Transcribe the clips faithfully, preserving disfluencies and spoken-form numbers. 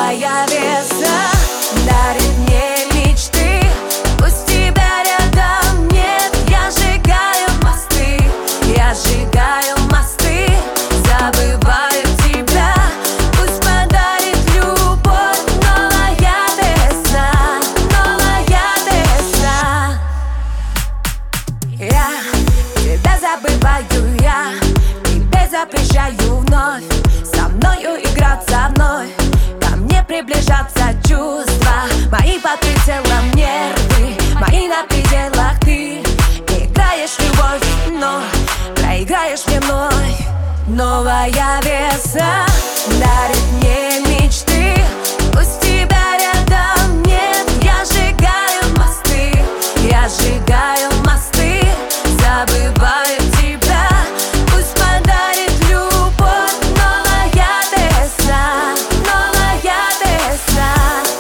Новая весна дарит мне мечты. Пусть тебя рядом нет, я сжигаю мосты, я сжигаю мосты, забываю тебя. Пусть подарит любовь новая весна, новая весна. Я тебя забываю, я тебе запрещаю вновь со мною играться вновь, ко мне приближаться чувства. Мои под прицелом нервы, мои на пределах. Ты играешь в любовь, но проиграешь мне вновь. Новая весна дарит мне мечты. Пусть тебя рядом нет, я сжигаю мосты, я сжигаю мосты, забываю тебя. Пусть подарит любовь новая весна, новая весна.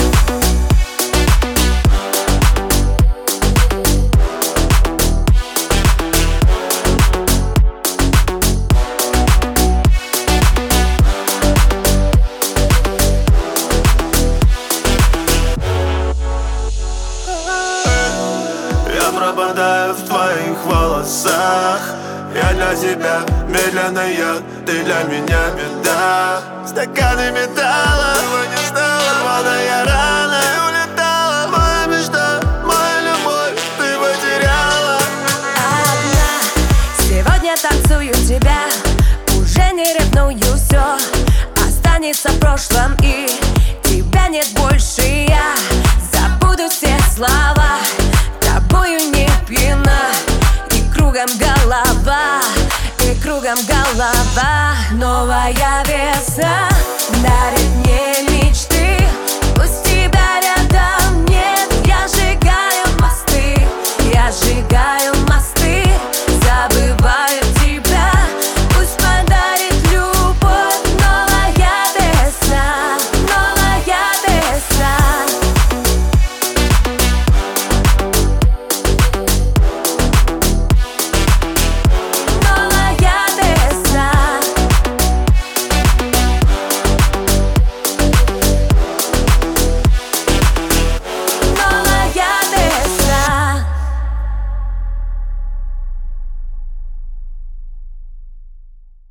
Я пропадаю в твоих волосах. Я для тебя медленный яд, ты для меня беда. Стаканы металла, его не стало, рваная рана и улетала. Моя мечта, моя любовь, ты потеряла. Одна, сегодня танцую тебя, уже не ревную, все останется в прошлом, и тебя нет больше. Я забуду все слова, тобою не пьяна, и кругом голова, и кругом голова. Новая весна дарит мне